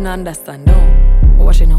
don't understand, no. What you know?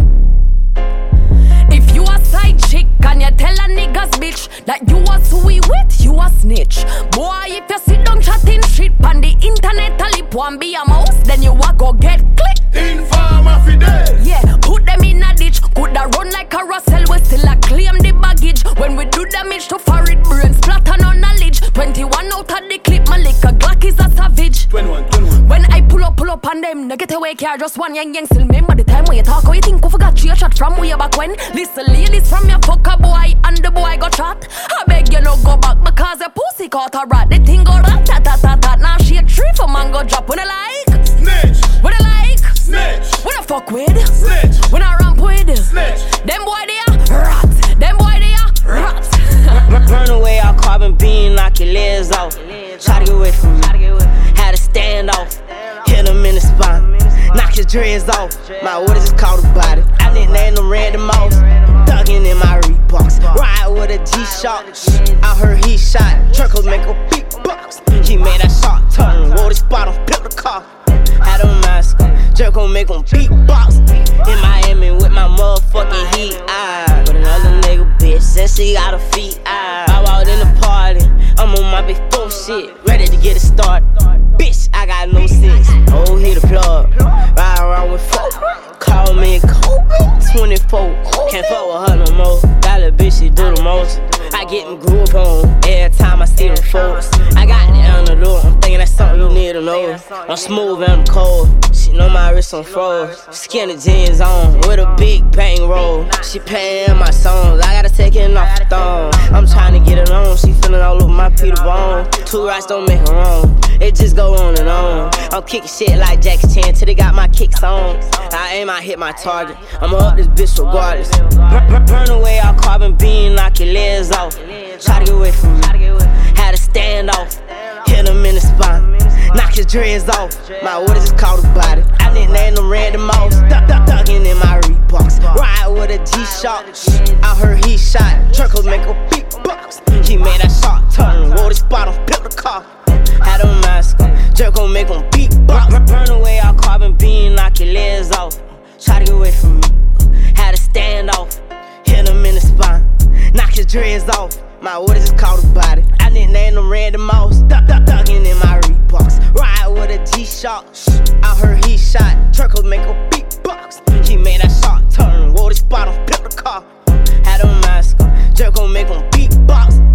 If you a side chick and you tell a niggas bitch that you a sweet with, you a snitch. Boy, if you sit down chatting shit on the internet, a lip one be a mouse, then you a go get click. Informer fidel. Yeah, put them in a ditch. Coulda run like a Russell, we still a claim the baggage. When we do damage to foreign brains, splatter no knowledge. 21 out of the clip, my liquor Glock is a savage. 21. When I pull up on them, no get away car, just one yang still remember the time when you talk. How you think we forgot your shot from way back when? Listen, ladies from your fucker boy and the boy got shot. I beg you no go back because the pussy caught a rat. The thing go rat tat tat tat tat. Now she a tree for mango drop. When I like snitch, when I like snitch, when I fuck with snitch, when I ramp with snitch. Them boy they are rats. Them boy they are rats. Burn away our carbon beam, knock your legs off. Try to get away from me. Had to stand off. Hit him in the spine. Knock his dreads off. My what is this called a body? I nicknamed him Randy Moss. Thuggin' in my Reeboks. Ride with a G-Shock. I heard he shot. Truckles make a beatbox. He made that shot turn. Wore the spot on, built the car. Had a mask. Jerk gon' make him beatbox. In Miami with my motherfucking heat. With another nigga bitch. Since she got her feet. I walked in the party. I'm on my big full shit. Ready to get it started. Bitch, I got no sense. Oh, hit the plug. Ride around with folk. Call me Kobe. 24. Can't fuck with her no more. That little bitch, she do the most. I get them groove on every time I see them folks. I got the antidote. I'm thinking that's something you need to know. I'm smooth and I'm cold. She know my wrist on froze. Skinny jeans on with a big bang roll. She paying my songs. I gotta take it off the thong. I'm trying to get it on. She feeling all over my Peter Bone. 2 rights don't make her wrong. It just go on and on. I'm kicking shit like Jackie Chan till they got my kicks on. I aim, I hit my target. I'ma up this bitch regardless. Burn away our carbon beam, knock your legs off. Try to get away from me. Had to stand off. Hit him in the spine. Knock his dreads off. My what is this called a body? I nicknamed him Randy Moss. Thuggin' in my Reeboks. Ride with a G-Shock. I heard he shot. Truckles make a beatbox. He made that shot turn. Wore the spot on, built the car. Had a mask. Jerk gon' make him beatbox. Burn away our carbon beam, knock your legs off. Try to get away from me. Had to stand off. Hit him in the spine. Knock his dreads off. My what is this called a body? I nicknamed him Randy Moss. Thuggin' in my Reeboks. Ride with a G-Shock. I heard he shot. Truckles make a beatbox. He made that shot turn. Wore the spot on, built the car. Had a mask. Jerk gon' make him beatbox.